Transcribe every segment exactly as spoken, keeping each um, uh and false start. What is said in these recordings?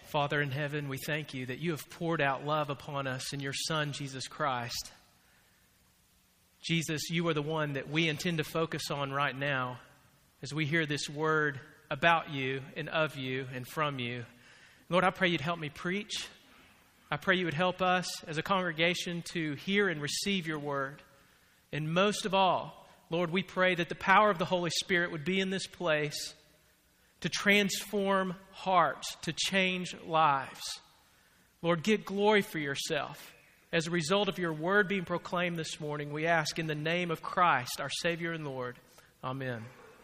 Father in heaven, we thank you that you have poured out love upon us in your Son, Jesus Christ. Jesus, you are the one that we intend to focus on right now as we hear this word about you and of you and from you. Lord, I pray you'd help me preach. I pray you would help us as a congregation to hear and receive your word. And most of all, Lord, we pray that the power of the Holy Spirit would be in this place to transform hearts, to change lives. Lord, get glory for yourself. As a result of your word being proclaimed this morning, we ask in the name of Christ, our Savior and Lord. Amen.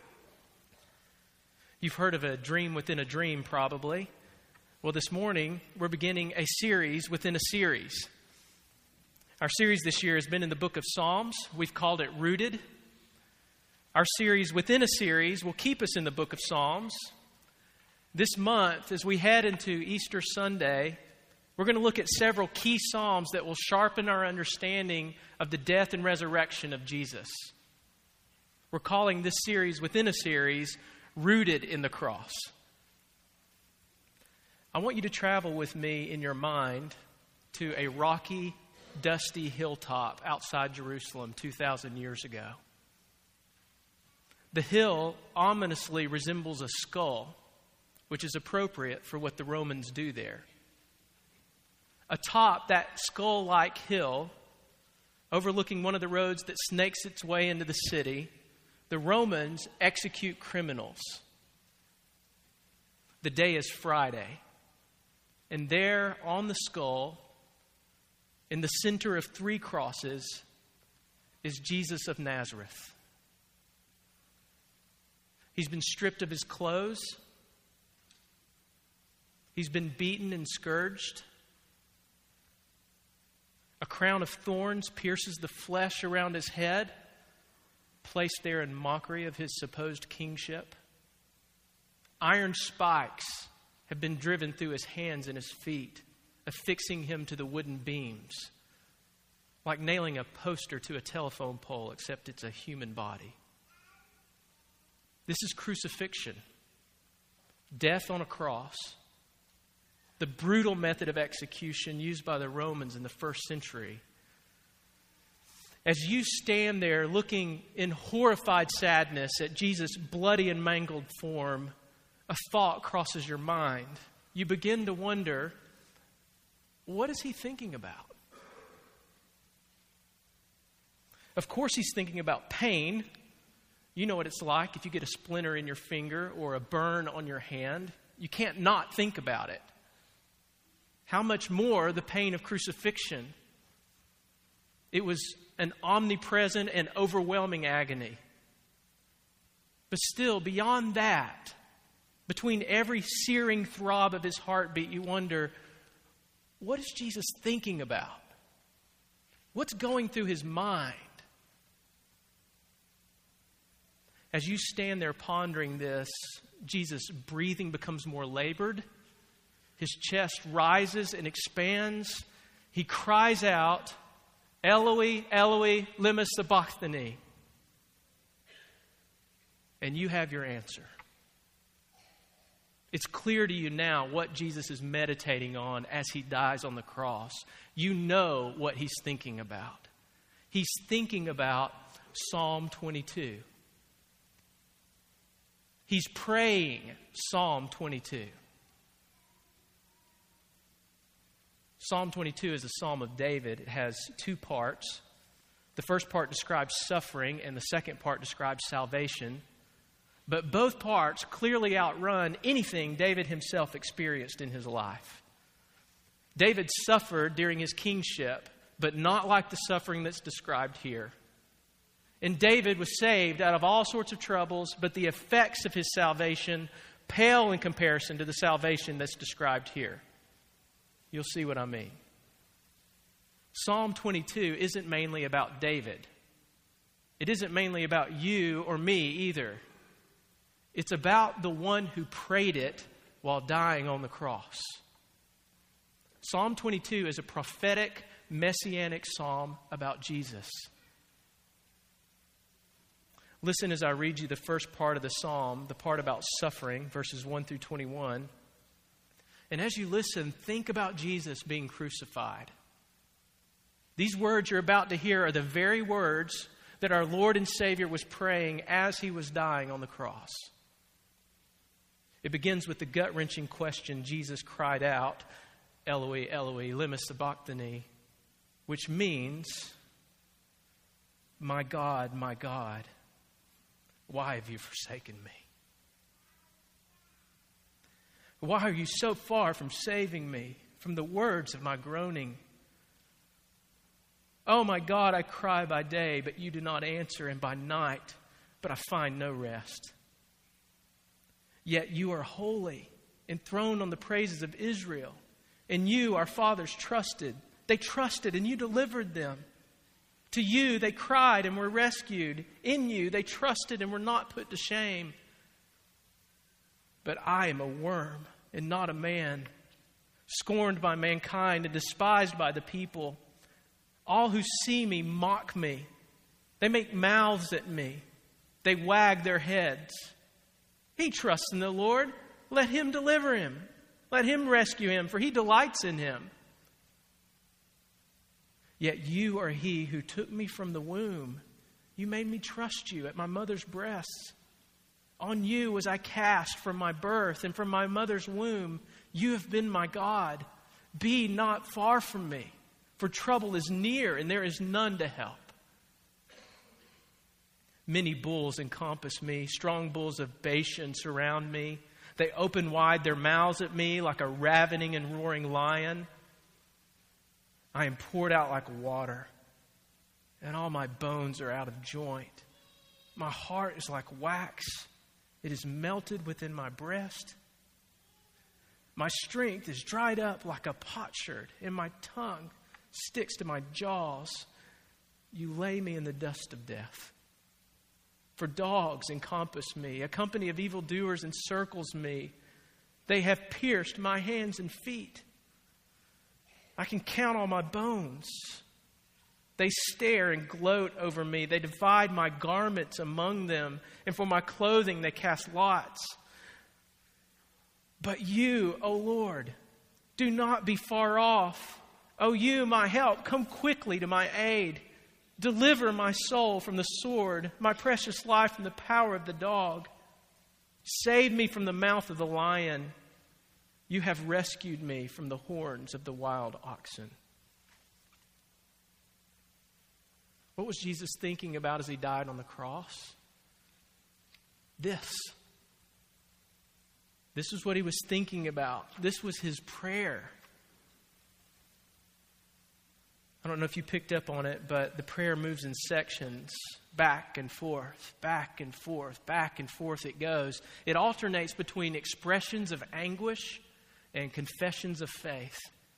You've heard of a dream within a dream, probably. Well, this morning, we're beginning a series within a series. Our series this year has been in the book of Psalms. We've called it Rooted. Our series within a series will keep us in the book of Psalms. This month, as we head into Easter Sunday, we're going to look at several key Psalms that will sharpen our understanding of the death and resurrection of Jesus. We're calling this series within a series, Rooted in the Cross. I want you to travel with me in your mind to a rocky, dusty hilltop outside Jerusalem two thousand years ago. The hill ominously resembles a skull, which is appropriate for what the Romans do there. Atop that skull-like hill, overlooking one of the roads that snakes its way into the city, the Romans execute criminals. The day is Friday, and there on the skull, in the center of three crosses, is Jesus of Nazareth. He's been stripped of his clothes. He's been beaten and scourged. A crown of thorns pierces the flesh around his head, placed there in mockery of his supposed kingship. Iron spikes have been driven through his hands and his feet, affixing him to the wooden beams, like nailing a poster to a telephone pole, except it's a human body. This is crucifixion, death on a cross, the brutal method of execution used by the Romans in the first century. As you stand there looking in horrified sadness at Jesus' bloody and mangled form, a thought crosses your mind. You begin to wonder, what is he thinking about? Of course, he's thinking about pain. You know what it's like if you get a splinter in your finger or a burn on your hand. You can't not think about it. How much more the pain of crucifixion? It was an omnipresent and overwhelming agony. But still, beyond that, between every searing throb of his heartbeat, you wonder, what is Jesus thinking about? What's going through his mind? As you stand there pondering this, Jesus' breathing becomes more labored. His chest rises and expands. He cries out, Eloi, Eloi, lema sabachthani. And you have your answer. It's clear to you now what Jesus is meditating on as he dies on the cross. You know what he's thinking about. He's thinking about Psalm twenty-two. He's praying Psalm twenty-two. Psalm twenty-two is a psalm of David. It has two parts. The first part describes suffering, and the second part describes salvation. But both parts clearly outrun anything David himself experienced in his life. David suffered during his kingship, but not like the suffering that's described here. And David was saved out of all sorts of troubles, but the effects of his salvation pale in comparison to the salvation that's described here. You'll see what I mean. Psalm twenty-two isn't mainly about David. It isn't mainly about you or me either. It's about the one who prayed it while dying on the cross. Psalm twenty-two is a prophetic, messianic psalm about Jesus. Listen as I read you the first part of the psalm, the part about suffering, verses one through twenty-one. And as you listen, think about Jesus being crucified. These words you're about to hear are the very words that our Lord and Savior was praying as he was dying on the cross. It begins with the gut-wrenching question Jesus cried out, Eloi, Eloi, lema sabachthani, which means, my God, my God, why have you forsaken me? Why are you so far from saving me from the words of my groaning? Oh my God, I cry by day, but you do not answer, and by night, but I find no rest. Yet you are holy, enthroned on the praises of Israel. And you, our fathers, trusted. They trusted, and you delivered them. To you they cried and were rescued. In you they trusted and were not put to shame. But I am a worm and not a man, scorned by mankind and despised by the people. All who see me mock me. They make mouths at me. They wag their heads. He trusts in the Lord. Let him deliver him. Let him rescue him, for he delights in him. Yet you are he who took me from the womb. You made me trust you at my mother's breasts. On you was I cast from my birth, and from my mother's womb you have been my God. Be not far from me, for trouble is near, and there is none to help. Many bulls encompass me. Strong bulls of Bashan surround me. They open wide their mouths at me like a ravening and roaring lion. I am poured out like water, and all my bones are out of joint. My heart is like wax. It is melted within my breast. My strength is dried up like a potsherd, and my tongue sticks to my jaws. You lay me in the dust of death. For dogs encompass me. A company of evildoers encircles me. They have pierced my hands and feet. I can count all my bones. They stare and gloat over me. They divide my garments among them, and for my clothing they cast lots. But you, O Lord, do not be far off. O you, my help, come quickly to my aid. Deliver my soul from the sword, my precious life from the power of the dog. Save me from the mouth of the lion. You have rescued me from the horns of the wild oxen. What was Jesus thinking about as he died on the cross? This. This is what he was thinking about. This was his prayer. I don't know if you picked up on it, but the prayer moves in sections, back and forth, back and forth, back and forth it goes. It alternates between expressions of anguish and confessions of faith.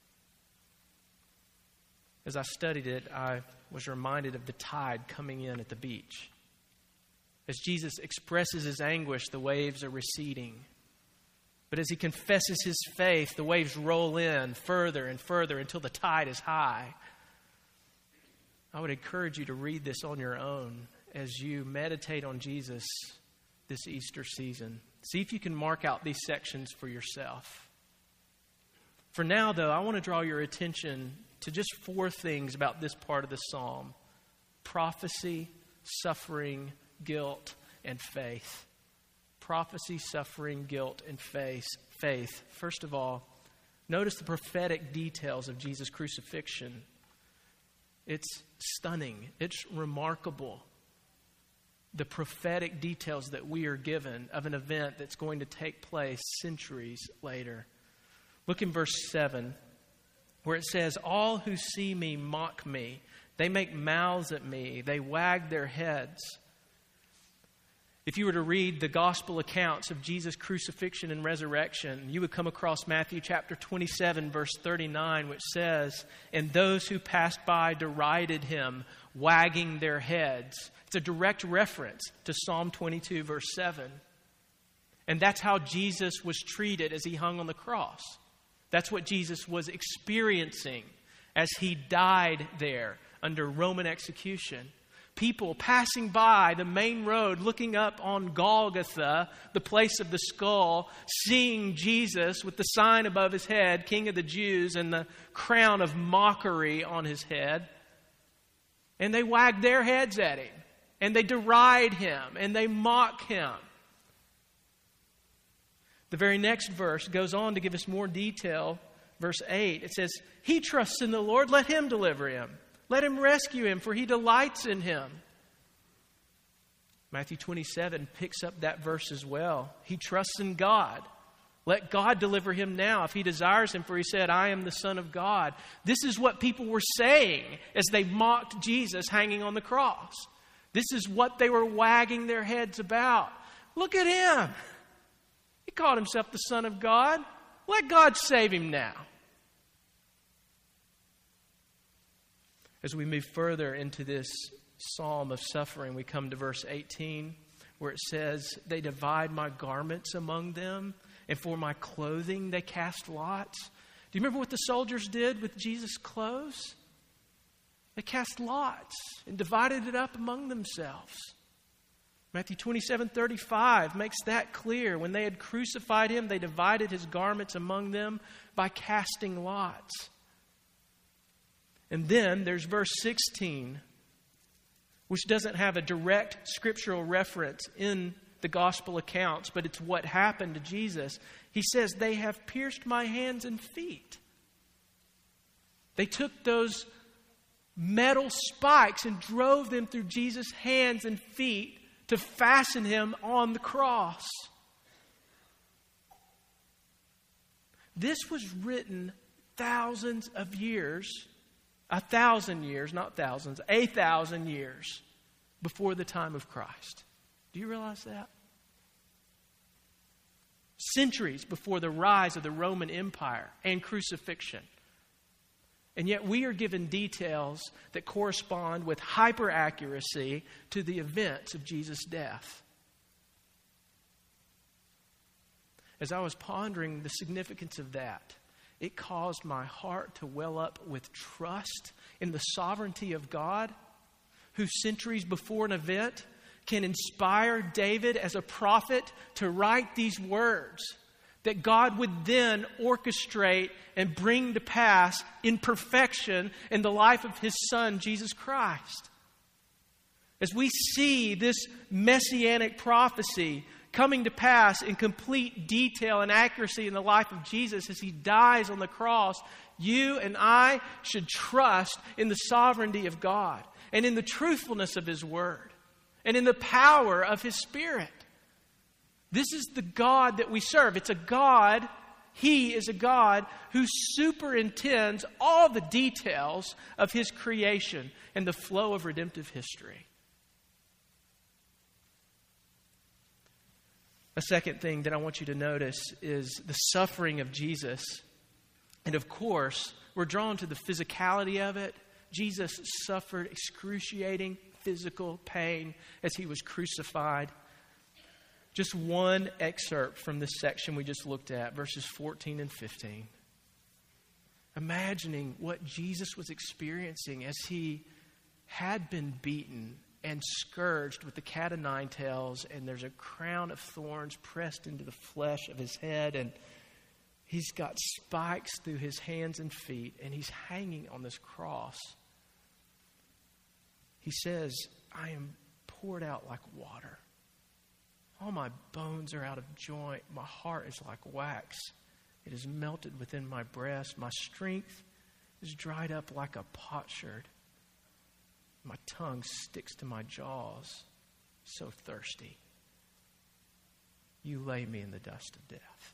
As I studied it, I was reminded of the tide coming in at the beach. As Jesus expresses his anguish, the waves are receding. But as he confesses his faith, the waves roll in further and further until the tide is high. I would encourage you to read this on your own as you meditate on Jesus this Easter season. See if you can mark out these sections for yourself. For now, though, I want to draw your attention to just four things about this part of the psalm: prophecy, suffering, guilt, and faith. Prophecy, suffering, guilt, and faith. Faith. First of all, notice the prophetic details of Jesus' crucifixion. It's stunning. It's remarkable. The prophetic details that we are given of an event that's going to take place centuries later. Look in verse seven, where it says, "All who see me mock me. They make mouths at me. They wag their heads." If you were to read the gospel accounts of Jesus' crucifixion and resurrection, you would come across Matthew chapter twenty-seven, verse thirty-nine, which says, "And those who passed by derided him, wagging their heads." It's a direct reference to Psalm twenty-two, verse seven. And that's how Jesus was treated as he hung on the cross. That's what Jesus was experiencing as he died there under Roman execution. people passing by the main road, looking up on Golgotha, the place of the skull, seeing Jesus with the sign above his head, King of the Jews, and the crown of mockery on his head. And they wag their heads at him, and they deride him, and they mock him. The very next verse goes on to give us more detail. Verse eight, it says, he trusts in the Lord, let him deliver him. Let him rescue him, for he delights in him. Matthew twenty-seven picks up that verse as well. He trusts in God. Let God deliver him now if he desires him, for he said, I am the Son of God. This is what people were saying as they mocked Jesus hanging on the cross. This is what they were wagging their heads about. Look at him. He called himself the Son of God. Let God save him now. As we move further into this psalm of suffering, we come to verse eighteen, where it says, they divide my garments among them, and for my clothing they cast lots. Do you remember what the soldiers did with Jesus' clothes? They cast lots and divided it up among themselves. Matthew twenty-seven thirty-five makes that clear. When they had crucified him, they divided his garments among them by casting lots. And then there's verse sixteen, which doesn't have a direct scriptural reference in the gospel accounts, but it's what happened to Jesus. He says, they have pierced my hands and feet. They took those metal spikes and drove them through Jesus' hands and feet to fasten him on the cross. This was written thousands of years, a thousand years, not thousands, a thousand years before the time of Christ. Do you realize that? Centuries before the rise of the Roman Empire and crucifixion. And yet we are given details that correspond with hyper accuracy to the events of Jesus' death. As I was pondering the significance of that, it caused my heart to well up with trust in the sovereignty of God, who centuries before an event can inspire David as a prophet to write these words that God would then orchestrate and bring to pass in perfection in the life of his Son, Jesus Christ. As we see this messianic prophecy coming to pass in complete detail and accuracy in the life of Jesus as he dies on the cross, you and I should trust in the sovereignty of God and in the truthfulness of his word and in the power of his Spirit. This is the God that we serve. It's a God, he is a God who superintends all the details of his creation and the flow of redemptive history. A second thing that I want you to notice is the suffering of Jesus. And of course, we're drawn to the physicality of it. Jesus suffered excruciating physical pain as he was crucified. Just one excerpt from this section we just looked at, verses fourteen and fifteen. Imagining what Jesus was experiencing as he had been beaten and scourged with the cat o' nine tails, and there's a crown of thorns pressed into the flesh of his head, and he's got spikes through his hands and feet, and he's hanging on this cross. He says, I am poured out like water. All my bones are out of joint. My heart is like wax. It is melted within my breast. My strength is dried up like a potsherd. My tongue sticks to my jaws. So thirsty. You lay me in the dust of death.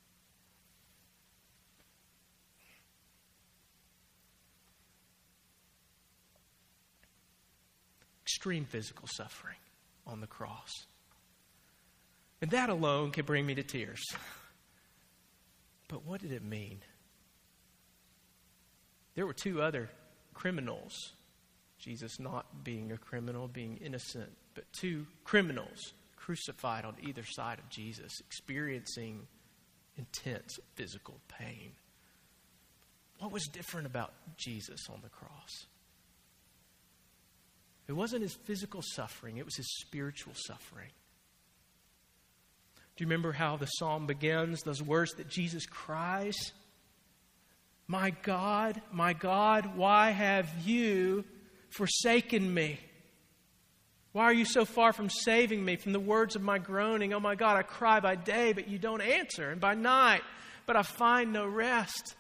Extreme physical suffering on the cross. And that alone can bring me to tears. But what did it mean? There were two other criminals. Jesus not being a criminal, being innocent, but two criminals crucified on either side of Jesus, experiencing intense physical pain. What was different about Jesus on the cross? It wasn't his physical suffering, it was his spiritual suffering. Do you remember how the psalm begins? Those words that Jesus cries, "My God, my God, why have you forsaken me? Why are you so far from saving me from the words of my groaning? Oh my God, I cry by day, but you don't answer, and by night, but I find no rest."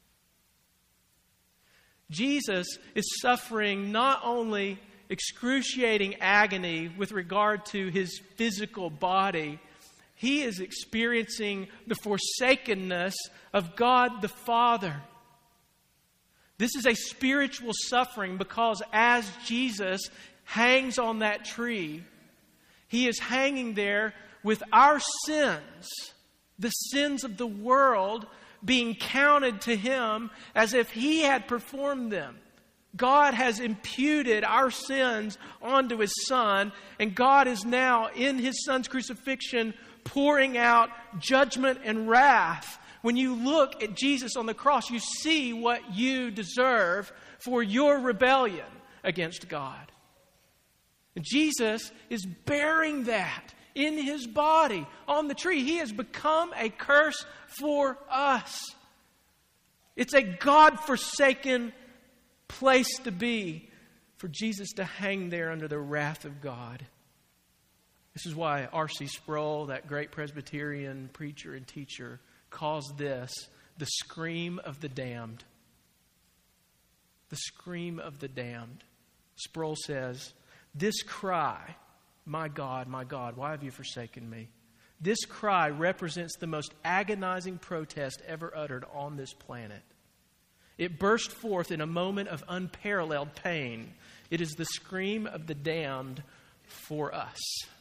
Jesus is suffering not only excruciating agony with regard to his physical body, he is experiencing the forsakenness of God the Father. This is a spiritual suffering because as Jesus hangs on that tree, he is hanging there with our sins, the sins of the world, being counted to him as if he had performed them. God has imputed our sins onto his Son, and God is now, in his Son's crucifixion, pouring out judgment and wrath. When you look at Jesus on the cross, you see what you deserve for your rebellion against God. And Jesus is bearing that in his body on the tree. He has become a curse for us. It's a God-forsaken place to be for Jesus to hang there under the wrath of God. This is why R C Sproul, that great Presbyterian preacher and teacher, calls this the scream of the damned. The scream of the damned. Sproul says, "This cry, 'My God, my God, why have you forsaken me?' This cry represents the most agonizing protest ever uttered on this planet. It burst forth in a moment of unparalleled pain. It is the scream of the damned for us."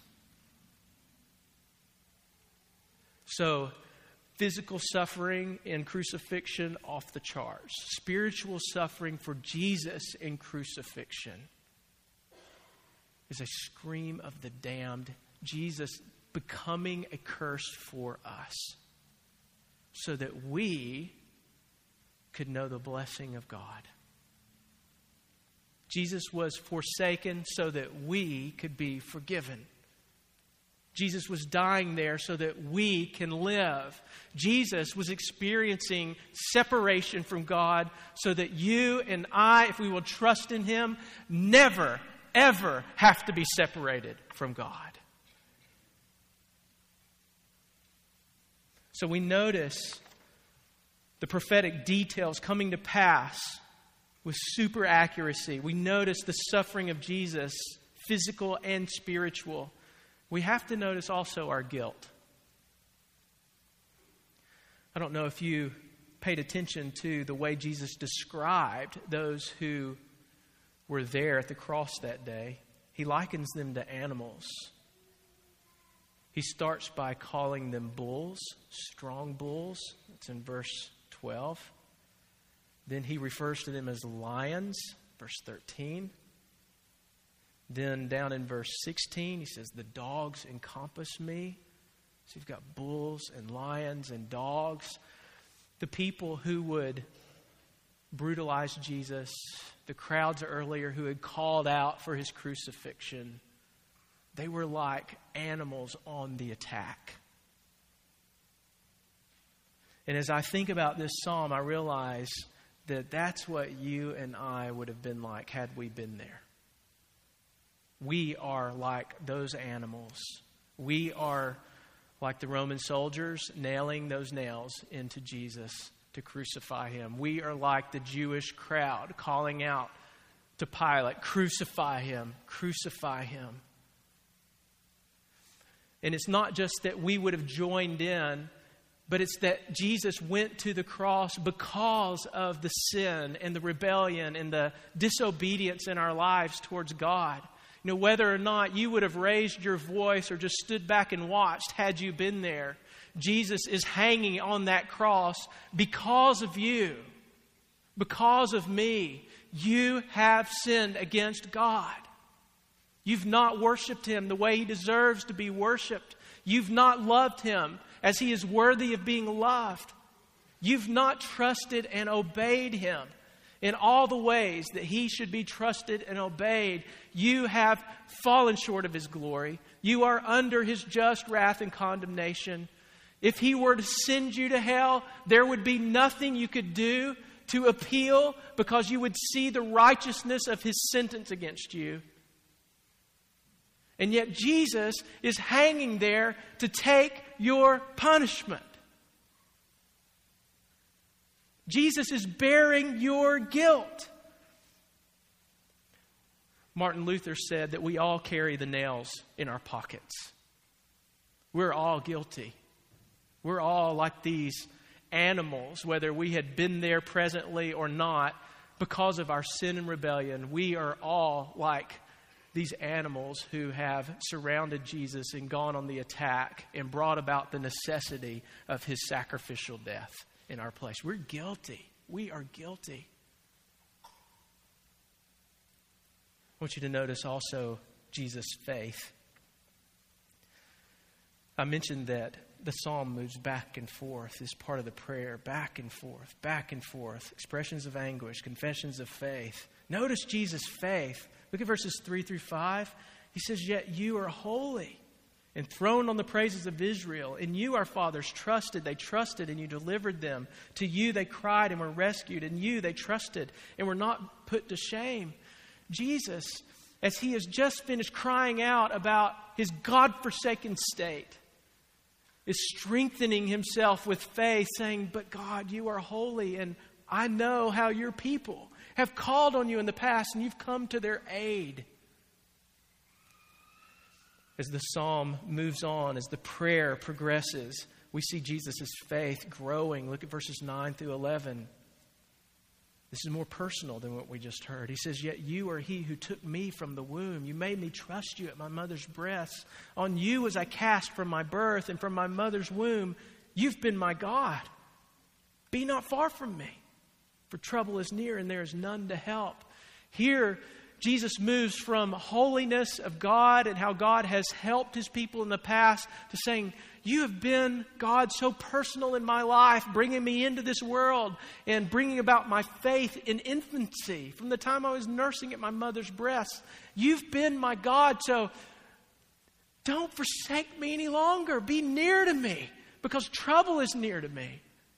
So, physical suffering in crucifixion, off the charts. Spiritual suffering for Jesus in crucifixion is a scream of the damned. Jesus becoming a curse for us so that we could know the blessing of God. Jesus was forsaken so that we could be forgiven. Jesus was dying there so that we can live. Jesus was experiencing separation from God so that you and I, if we will trust in him, never, ever have to be separated from God. So we notice the prophetic details coming to pass with super accuracy. We notice the suffering of Jesus, physical and spiritual. We have to notice also our guilt. I don't know if you paid attention to the way Jesus described those who were there at the cross that day. He likens them to animals. He starts by calling them bulls, strong bulls. It's in verse twelve. Then he refers to them as lions, verse thirteen. Then down in verse sixteen, he says, "The dogs encompass me." So you've got bulls and lions and dogs. The people who would brutalize Jesus, the crowds earlier who had called out for his crucifixion, they were like animals on the attack. And as I think about this psalm, I realize that that's what you and I would have been like had we been there. We are like those animals. We are like the Roman soldiers nailing those nails into Jesus to crucify him. We are like the Jewish crowd calling out to Pilate, "Crucify him, crucify him." And it's not just that we would have joined in, but it's that Jesus went to the cross because of the sin and the rebellion and the disobedience in our lives towards God. You know, whether or not you would have raised your voice or just stood back and watched had you been there, Jesus is hanging on that cross because of you, because of me. You have sinned against God. You've not worshiped him the way he deserves to be worshiped. You've not loved him as he is worthy of being loved. You've not trusted and obeyed him in all the ways that he should be trusted and obeyed, you have fallen short of his glory. You are under his just wrath and condemnation. If he were to send you to hell, there would be nothing you could do to appeal because you would see the righteousness of his sentence against you. And yet Jesus is hanging there to take your punishment. Jesus is bearing your guilt. Martin Luther said that we all carry the nails in our pockets. We're all guilty. We're all like these animals, whether we had been there presently or not, because of our sin and rebellion. We are all like these animals who have surrounded Jesus and gone on the attack and brought about the necessity of his sacrificial death in our place. We're guilty. We are guilty. I want you to notice also Jesus' faith. I mentioned that the psalm moves back and forth as part of the prayer, back and forth, back and forth. Expressions of anguish, confessions of faith. Notice Jesus' faith. Look at verses three through five. He says, "Yet you are holy, enthroned on the praises of Israel. In you our fathers trusted. They trusted and you delivered them. To you they cried and were rescued. In you they trusted and were not put to shame." Jesus, as he has just finished crying out about his God-forsaken state, is strengthening himself with faith, saying, "But God, you are holy, and I know how your people have called on you in the past, and you've come to their aid." As the psalm moves on, as the prayer progresses, we see Jesus' faith growing. Look at verses nine through eleven. This is more personal than what we just heard. He says, "Yet you are he who took me from the womb. You made me trust you at my mother's breasts. On you was I cast from my birth, and from my mother's womb, you've been my God. Be not far from me, for trouble is near and there is none to help." Here, Jesus moves from holiness of God and how God has helped his people in the past to saying, "You have been, God, so personal in my life, bringing me into this world and bringing about my faith in infancy from the time I was nursing at my mother's breast. You've been my God, so don't forsake me any longer. Be near to me because trouble is near to me."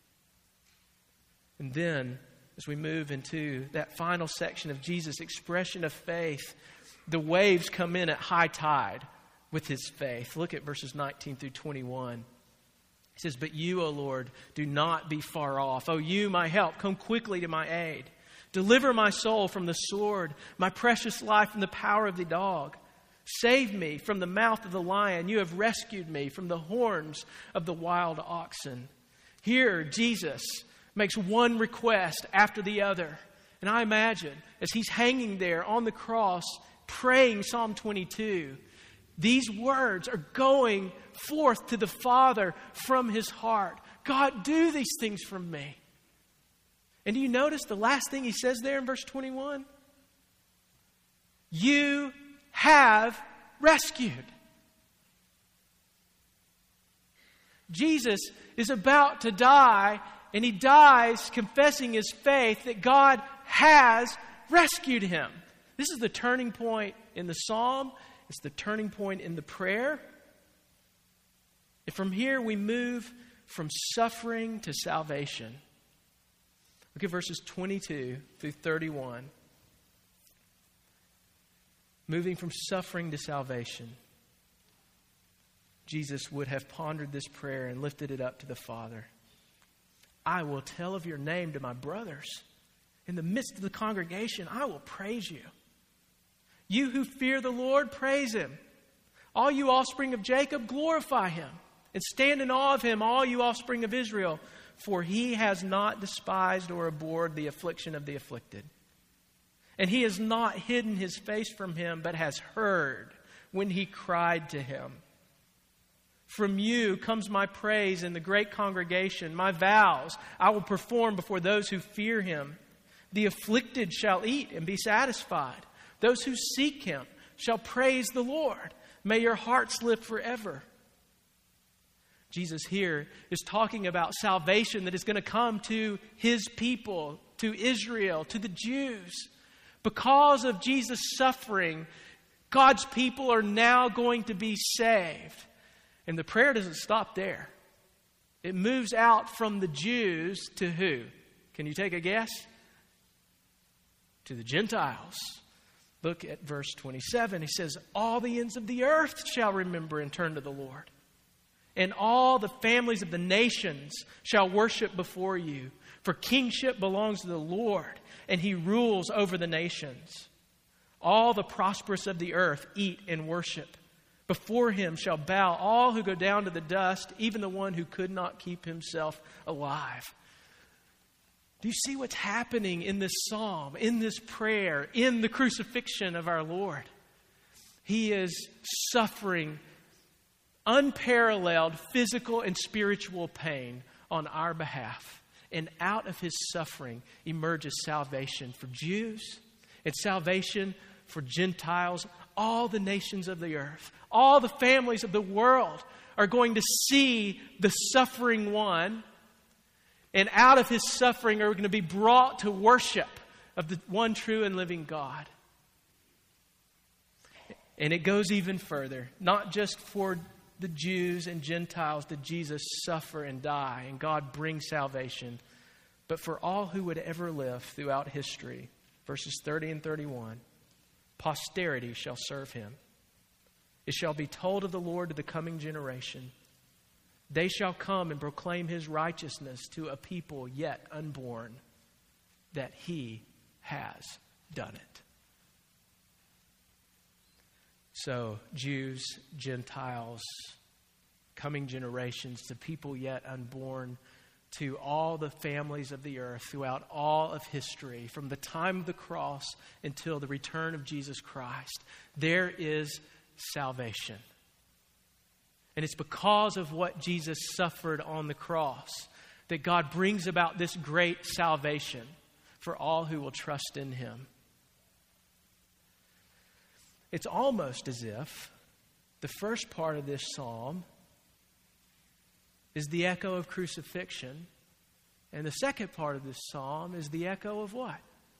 And then, as we move into that final section of Jesus' expression of faith, the waves come in at high tide with his faith. Look at verses nineteen through twenty-one. He says, "But you, O Lord, do not be far off. O you, my help, come quickly to my aid. Deliver my soul from the sword, my precious life from the power of the dog. Save me from the mouth of the lion. You have rescued me from the horns of the wild oxen." Here, Jesus makes one request after the other. And I imagine, as he's hanging there on the cross, praying Psalm twenty-two, these words are going forth to the Father from his heart. "God, do these things for me." And do you notice the last thing he says there in verse twenty-one? "You have rescued." Jesus is about to die, and he dies confessing his faith that God has rescued him. This is the turning point in the psalm. It's the turning point in the prayer. And from here we move from suffering to salvation. Look at verses twenty-two through thirty-one. Moving from suffering to salvation. Jesus would have pondered this prayer and lifted it up to the Father. "I will tell of your name to my brothers. In the midst of the congregation, I will praise you. You who fear the Lord, praise him. All you offspring of Jacob, glorify him. And stand in awe of him, all you offspring of Israel. For he has not despised or abhorred the affliction of the afflicted. And he has not hidden his face from him, but has heard when he cried to him. From you comes my praise in the great congregation. My vows I will perform before those who fear him. The afflicted shall eat and be satisfied. Those who seek him shall praise the Lord. May your hearts live forever." Jesus here is talking about salvation that is going to come to his people, to Israel, to the Jews. Because of Jesus' suffering, God's people are now going to be saved. And the prayer doesn't stop there. It moves out from the Jews to who? Can you take a guess? To the Gentiles. Look at verse twenty-seven. He says, all the ends of the earth shall remember and turn to the Lord. And all the families of the nations shall worship before you. For kingship belongs to the Lord, and He rules over the nations. All the prosperous of the earth eat and worship. Before Him shall bow all who go down to the dust, even the one who could not keep himself alive. Do you see what's happening in this psalm, in this prayer, in the crucifixion of our Lord? He is suffering unparalleled physical and spiritual pain on our behalf. And out of His suffering emerges salvation for Jews and salvation for Gentiles. All the nations of the earth, all the families of the world are going to see the suffering one. And out of His suffering are going to be brought to worship of the one true and living God. And it goes even further. Not just for the Jews and Gentiles did Jesus suffer and die, and God bring salvation, but for all who would ever live throughout history. Verses thirty and thirty-one. Posterity shall serve Him. It shall be told of the Lord to the coming generation. They shall come and proclaim His righteousness to a people yet unborn, that He has done it. So, Jews, Gentiles, coming generations, to people yet unborn, to all the families of the earth throughout all of history, from the time of the cross until the return of Jesus Christ, there is salvation. And it's because of what Jesus suffered on the cross that God brings about this great salvation for all who will trust in Him. It's almost as if the first part of this psalm is the echo of crucifixion, and the second part of this psalm is the echo of what?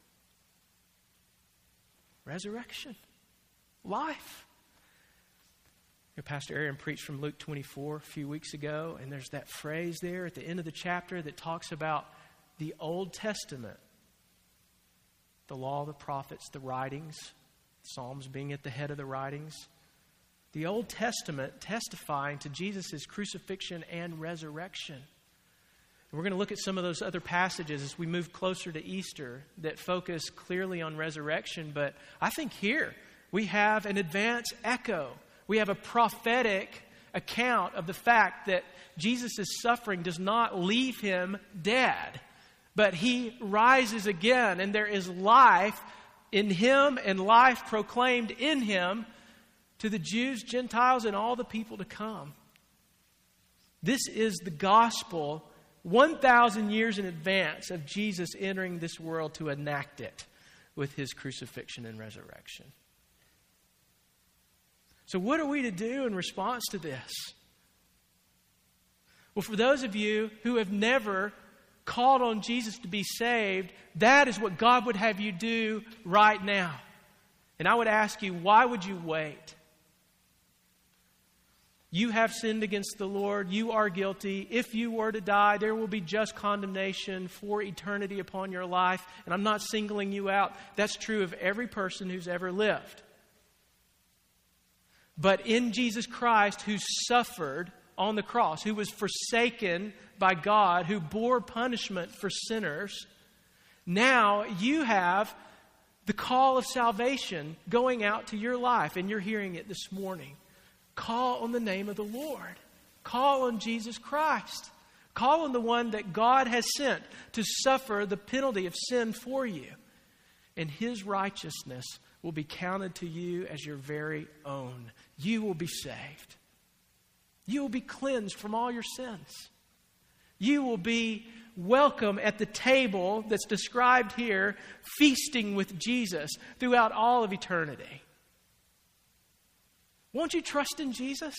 Resurrection. Life. You know, Pastor Aaron preached from Luke twenty-four a few weeks ago, and there's that phrase there at the end of the chapter that talks about the Old Testament, the law, the prophets, the writings, Psalms being at the head of the writings. The Old Testament testifying to Jesus' crucifixion and resurrection. And we're going to look at some of those other passages as we move closer to Easter that focus clearly on resurrection. But I think here we have an advance echo. We have a prophetic account of the fact that Jesus' suffering does not leave Him dead, but He rises again, and there is life in Him and life proclaimed in Him to the Jews, Gentiles, and all the people to come. This is the gospel one thousand years in advance of Jesus entering this world to enact it with His crucifixion and resurrection. So what are we to do in response to this? Well, for those of you who have never called on Jesus to be saved, that is what God would have you do right now. And I would ask you, why would you wait? You have sinned against the Lord. You are guilty. If you were to die, there will be just condemnation for eternity upon your life. And I'm not singling you out. That's true of every person who's ever lived. But in Jesus Christ, who suffered on the cross, who was forsaken by God, who bore punishment for sinners, now you have the call of salvation going out to your life, and you're hearing it this morning. Call on the name of the Lord. Call on Jesus Christ. Call on the one that God has sent to suffer the penalty of sin for you. And His righteousness will be counted to you as your very own. You will be saved. You will be cleansed from all your sins. You will be welcome at the table that's described here, feasting with Jesus throughout all of eternity. Won't you trust in Jesus?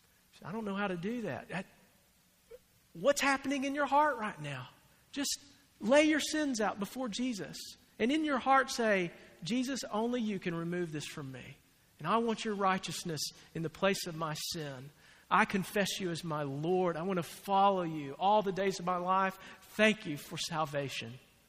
I don't know how to do that. What's happening in your heart right now? Just Lay your sins out before Jesus. And in your heart say, Jesus, only you can remove this from me. And I want your righteousness in the place of my sin. I confess you as my Lord. I want to follow you all the days of my life. Thank you for salvation.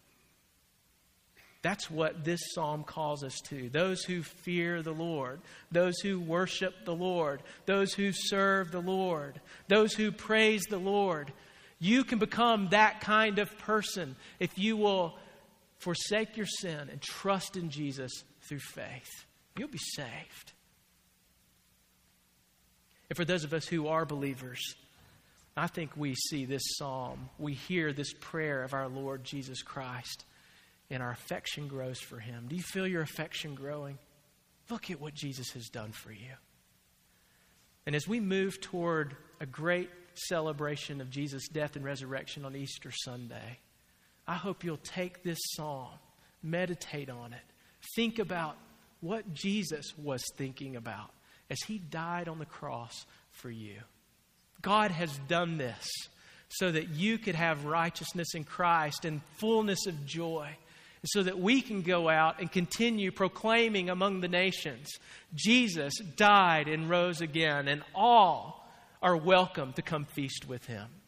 That's what this psalm calls us to. Those who fear the Lord, those who worship the Lord, those who serve the Lord, those who praise the Lord. You can become that kind of person if you will forsake your sin and trust in Jesus through faith. You'll be saved. And for those of us who are believers, I think we see this psalm, we hear this prayer of our Lord Jesus Christ, and our affection grows for him. Do you feel your affection growing? Look at what Jesus has done for you. And as we move toward a great celebration of Jesus' death and resurrection on Easter Sunday, I hope you'll take this psalm, meditate on it, think about what Jesus was thinking about as he died on the cross for you. God has done this so that you could have righteousness in Christ and fullness of joy, and so that we can go out and continue proclaiming among the nations, Jesus died and rose again, and all are welcome to come feast with him.